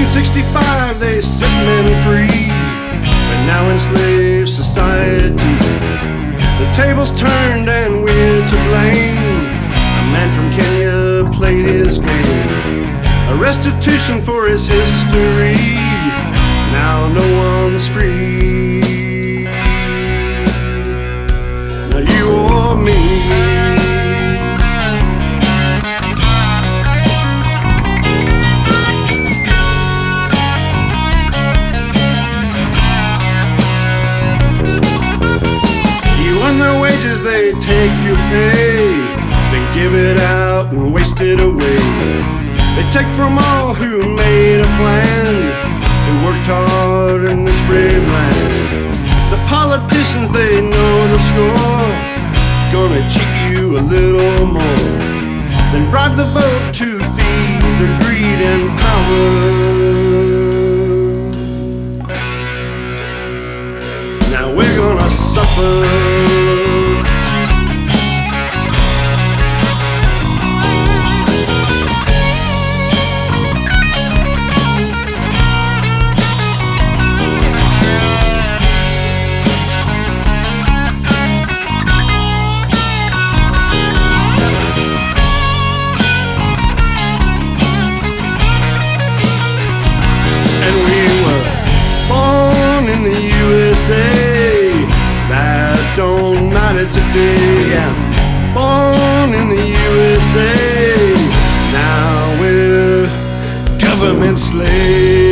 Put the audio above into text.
1865 they set men free, but now enslaved society. The tables turned and we're to blame. A man from Kenya played his game, a restitution for his history. Now no one's free. Now you or me. Their wages, they take your pay, then give it out and waste it away. They take from all who made a plan, who worked hard in this brave land. The politicians, they know the score, gonna cheat you a little more, then bribe the vote to feed the greed and power. Now we're gonna suffer. That don't matter today. Yeah. Born in the USA, now we're government slaves.